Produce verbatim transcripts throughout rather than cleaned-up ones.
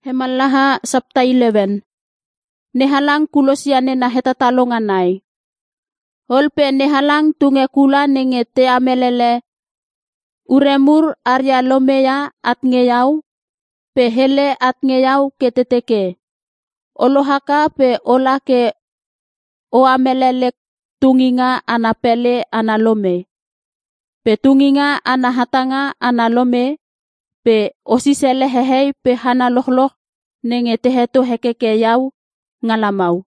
Hemalaha sabta eleven. Nehalang kulosiane na hetatalonganay. Holpe nehalang tunge kula nenge te amelele. Uremur arya lomeya at ngeyaw. Pe hele at ngeyaw keteteke. Olohaka pe ola ke o amelele tunginga anapele analome. Pe tunginga anahatanga analome. Pe osisele hehei pe hana lohloh nenge teheto hekeke yaw ngalamau.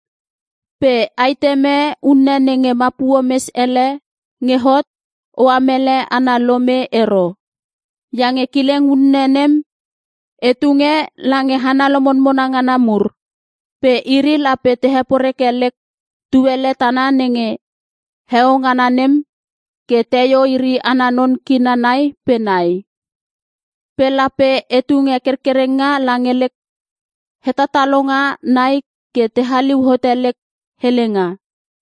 Pe aiteme unne nenge mapuo mes ele ngehot o amele analome ero. Yange kileng unnenem etunge lange hana lomon monanganamur. Pe iri lape teheporekelek tuwele tana nenge heongananem ke teyo iri ananon kinanay penay. Pelape etunge kerkerenga langelek hetatalonga naik ke tehaliw hotelek helenga.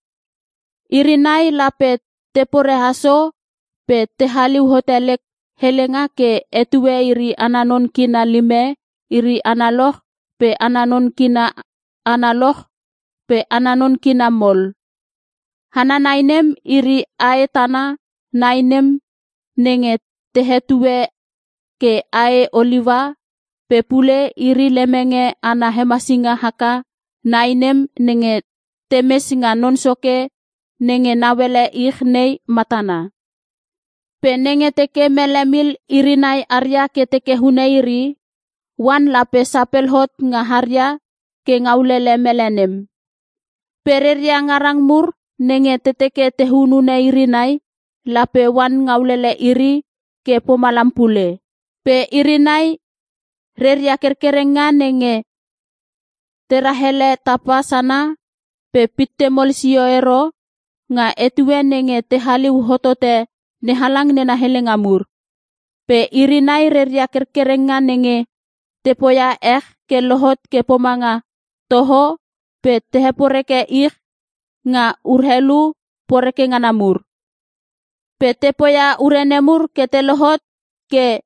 Irinay lape teporehaso pe tehaliw hotelek helenga ke etuwe iri ananon kina lime, iri analoh pe ananon kina analoh pe ananon kina mol. Hana nainem iri aetana nainem nenge tehetuwe ke ae oliva pe pule iri lemenge ana hemasinga haka nainem nenge temesinga nonsoke nenge nawele ikhnei matana. Pe nenge teke melemil irinay arya ke teke huneiri wan lape sapelhot nga harya ke ngawlele melenem. Pererya ngarang mur nenge teteke tehunune irinay lape wan ngawlele iri ke pomalampule. Pe irinay rerya kerkerenga nenge terahele tapa sana pe pittemol siyo ero nga etuwe nenge tehaliw hotote nehalang nena helengamur. Pe irinay rerya kerkerenga nenge tepoya eh ke lohot ke pomanga toho pe teheporeke ik nga urhelu poreke nganamur. Pe tepoya urenemur ke telohot ke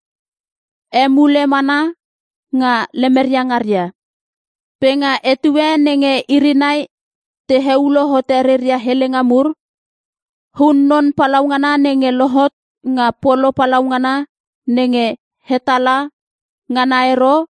emule mana nga lemeryangarya. Penga etuwe nenge irinay teheulo hotererya helengamur. Hunnon palaungana nenge lohot nga polo palaungana nenge hetala ngana ero.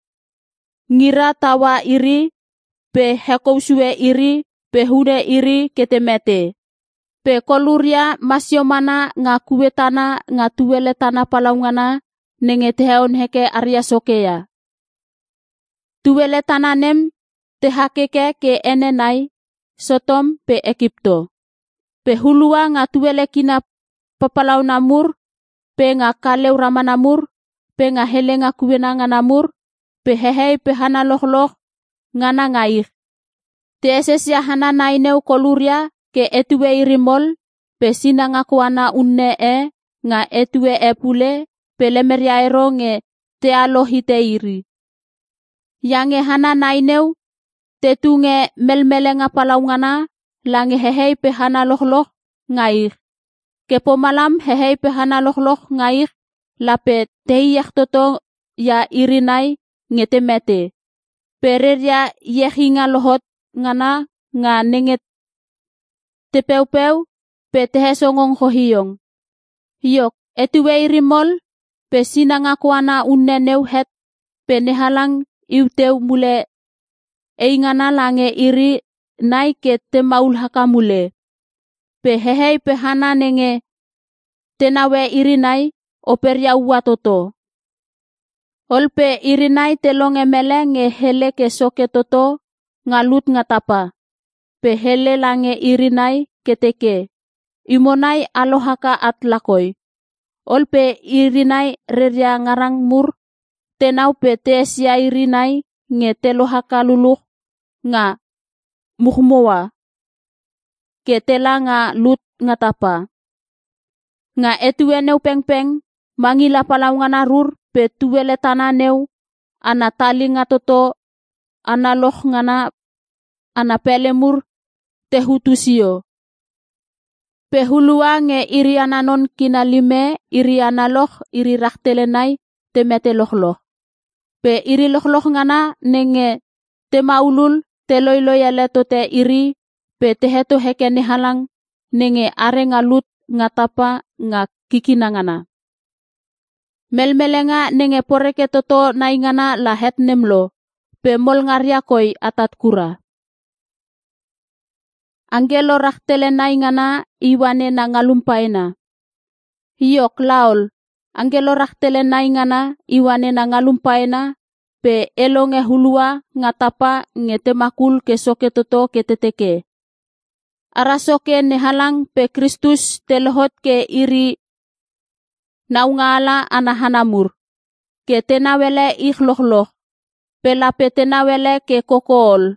Ngira tawa iri pe hekousue iri pe hude iri ketemete. Pe kolurya masyomana nga kuwetana nga tuweletana palaungana nenge teheon heke arya sokeya. Tuwele tananem tehakeke ke enenay Sotom pe Ekipto. Pe hulua nga tuwele kina papalaw namur pe nga kalew ramanamur pe nga hele nga kuwenanga namur pe hehei pe hana lohloh ngana ngaih. Teeses ya hana nainew kolurya ke etuwe irimol pe sina nga kuana unne e nga etuwe e pule pelemerya ero nge te alohite iri. Yange hana nainew tetunge melmele nga palaungana lange hehei pe hana lohloh ngair. Kepo malam hehei pe hana lohloh ngair lape teiyak toto ya irinay nge temete. Pererya yehinga lohot ngana nga nenget tepeu-peu pe tehesongong hohiyong. Yok etuwe irimol pe sina nga kuana unnenew het pe nehalang iutew mule eingana lange iri nai ke temaul haka mule. Pe hehei pe hana nenge tenawe iri nai operya uwa toto. Holpe iri nai telong emele nge hele ke soke toto ngalut ngatapa. Pe hele lange iri nai keteke. Imonai alohaka at lakoy. Olpe irinay rerya ngarang mur tenaw pe tesya irinay nge telohaka luluh nga muhmowa ke tela nga lut ngatapa. Nga etuwe new pengpeng mangila palaungan arur pe tuwele tananew ana tali nga toto analoh ngana ana pelemur tehutusio. Pehulua nge iri ananon kinalime iri analoh iri raktelenay temete lohloh. Pe iri lokhlok ngana nenge te maulul te loyloy leto te iri pe te heto heke ni halang nenge are ngalut ngatapa nga kikinangana. Melmelenga nenge poreke toto naingana la het nemlo pe mol ngaria koi atat kura. Angelo raktele naingana iwane na ngalumpaina. Yok laol, angelo raktele naingana iwane na ngalumpaina pe elonge hulua ngatapa ngete makul ke soke toto ke teteke. Arasoke nehalang pe Kristus telehot ke iri naungala anahanamur. Ke tenawele ikhlohloh. Pe lape tenawele ke kokol.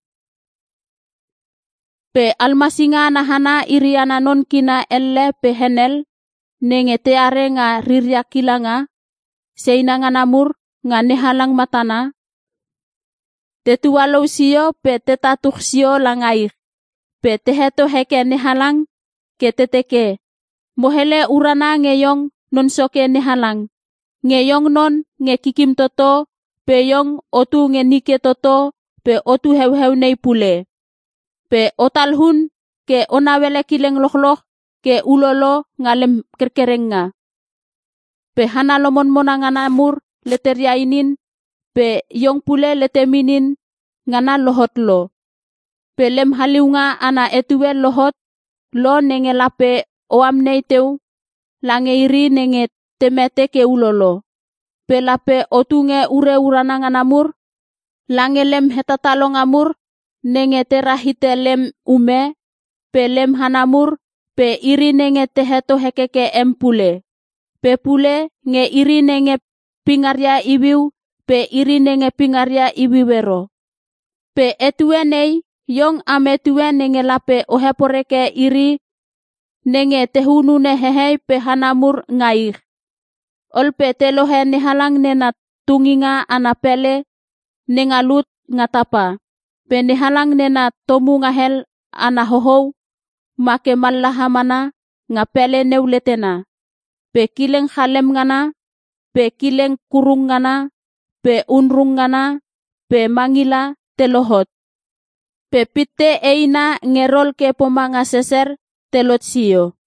Pe almasinga nahana iri ananon kina elle pe henel. Nenge teare nga rirya kilanga. Seina nga namur nga nehalang matana. Tetuwalo siyo pe tetatuk siyo langair. Pe teheto heke nehalang ke teteke. Mohele urana ngeyong non soke nehalang. Ngeyong non nge kikim toto. Pe yong otu nge nike toto. Pe otu hew-hew nei pule. Pe otalhun ke onawele kileng lokloh. Ke ulolo ngalem kerkerenga. Pe hana lomon monangana mur leteriainin. Pe yong pule leteminin ngana lohot lo. Pe lem haliunga ana etuwe lohot lo nenge lape oam nei teu. Lange iri nenge temete ke ulolo. Pe lape otunge ure urana ngana mur. Lange lem hetatalong amur nenge terahite lem ume. Pe lem hanamur. Pe iri nenge teheto hekeke empule. Pe pule nge iri nenge pingarya ibiu. Pe iri nenge pingarya ibiwero. Pe etuwe nei yong ametuwe nenge lape oheporeke iri. Nenge tehunune hehei pe hanamur ngair. Olpe telohe nehalang nena tunginga anapele. Nengalut ngatapa. Pe nehalang nena tomu ngahel anahohou. Make malahamana ngapele neuletena. Pe kileng halem ngana. Pe kileng kurung ngana. Pe unrung ngana. Pe mangila telohot. Pe pite eina ngerol ke pomanga seser telot siyo.